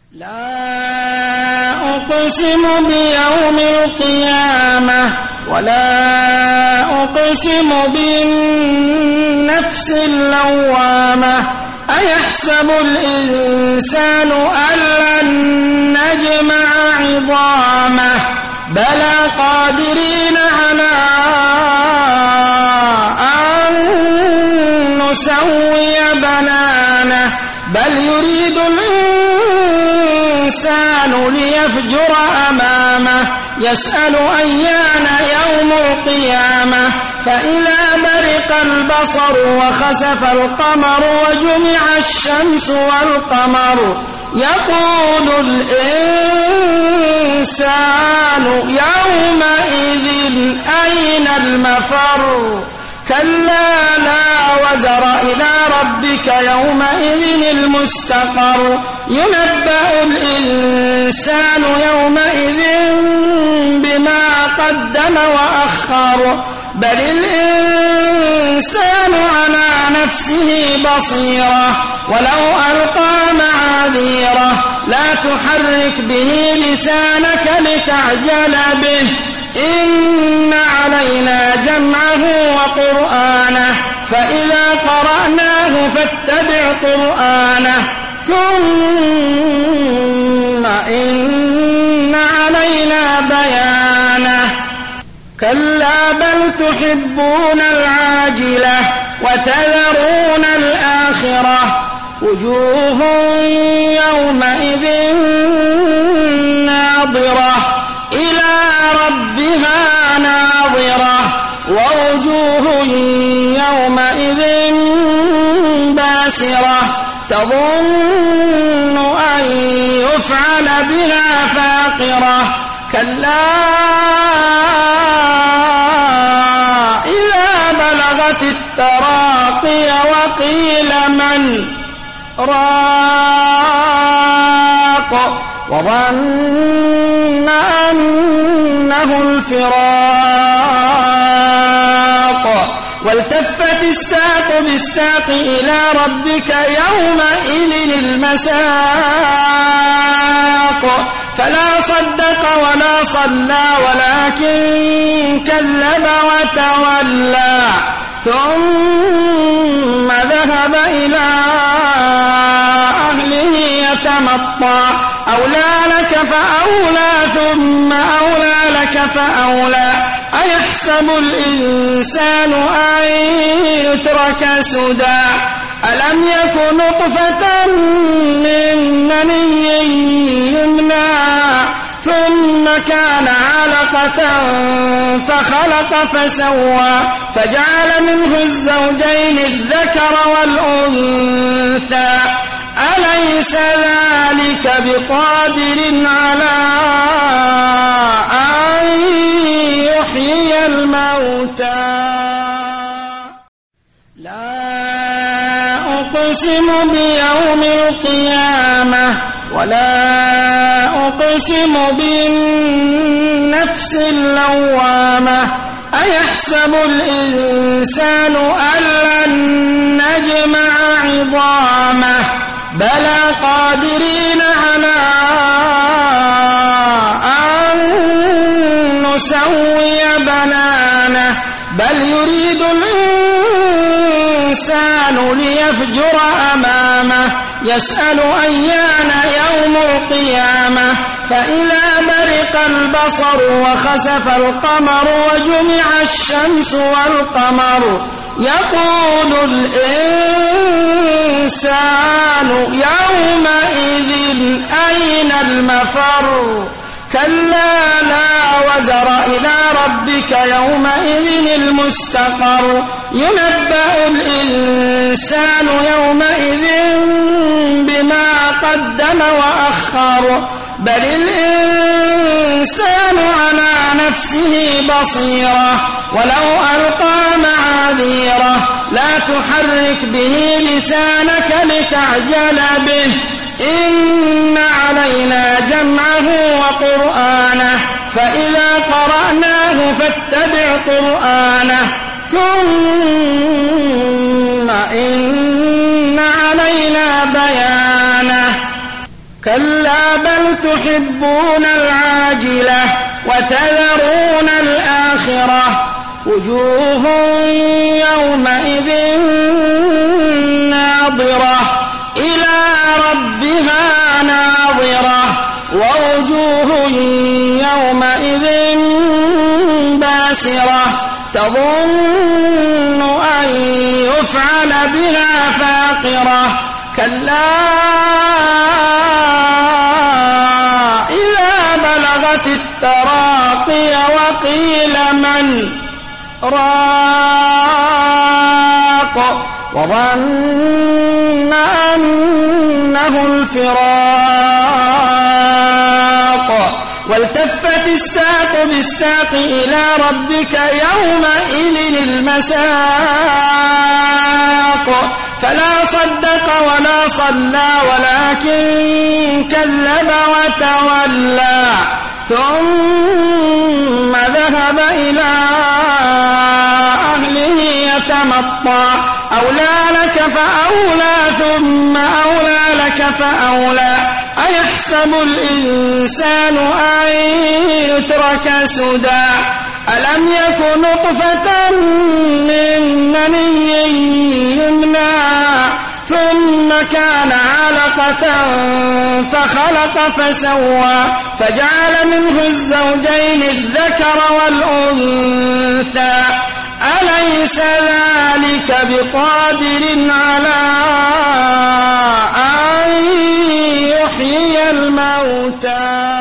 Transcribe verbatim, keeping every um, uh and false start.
لا أقسم بيوم القيامة ولا أقسم بالنفس اللوامة أيحسب الإنسان أن لن نجمع عظامه بلى قادرين على أن نسوي بنانه بل يريد الإنسان ليفجر أمامه يسأل أيان يوم القيامة فإذا برق البصر وخسف القمر وجمع الشمس والقمر يقول الإنسان يومئذ أين المفر كلا لا وزر إلى ربك يومئذ المستقر ينبأ الإنسان يومئذ بما قدم وأخر بل الإنسان على نفسه بصيرة ولو ألقى معاذيره لا تحرك به لسانك لتعجل به إن علينا جمعه وقرآنه فإذا قرأناه فاتبع قرآنه ثم إن علينا بيانه كلا بل تحبون العاجلة وتذرون الآخرة وجوه يومئذ ناظرة إلى ربها ناظرة ووجوه يومئذ باسرة تظن أن يفعل بها فاقرة كلا إذا بلغت التراقي وقيل من راق وظن أنه الفراق والتفت الساق بالساق إلى ربك يومئذ المساق فلا صدق ولا صلى ولكن كذب وتولى ثم ذهب إلى أهله يتمطى أولى لك فأولى ثم أولى لك فأولى أيحسب الإنسان أن يترك سدى ألم يكن نطفة من مني يمنى ثم كان علقة فخلق فسوى فجعل منه الزوجين الذكر والأنثى أليس ذلك بقادر على أن يحيي الموتى لا أقسم بيوم القيامة ولا أقسم بالنفس اللوامة أيحسب الإنسان أن لن نجمع عظامه بلى قادرين على أن نسوي بنانه بل يريد الإنسان ليفجر أمامه يسأل أيان يوم القيامة فإذا برق البصر وخسف القمر وجمع الشمس والقمر يقول الإنسان يومئذ أين المفر كلا لا وزر إلى ربك يومئذ المستقر ينبأ الإنسان يومئذ بما قدم وأخر بل الإنسان على نفسه بصيرة ولو ألقى معاذيره لا تحرك به لسانك لتعجل به إن علينا جمعه وقرآنه فإذا قرأناه فاتبع قرآنه ثم إن علينا بيانه كلا بل تحبون العاجلة وتذرون الآخرة وجوه يومئذ ناظرة إلى ربها ناظرة ووجوه يومئذ باسرة تظن أن يفعل بها فاقرة كلا إذا بلغت التراقي وقيل من راق وظن أنه الفراق والتفت الساق بالساق إلى ربك يومئذ المساق فلا صدق ولا صلى ولكن كذب وتولى ثم ذهب إلى أهله يتمطى أولى لك فأولى ثم أولى لك فأولى أيحسب الإنسان أن يترك سدى ألم يكن نطفة من مني يمنى ثم كان علقة فخلق فسوى فجعل منه الزوجين الذكر والأنثى أليس ذلك بقادر على أن يحيي الموتى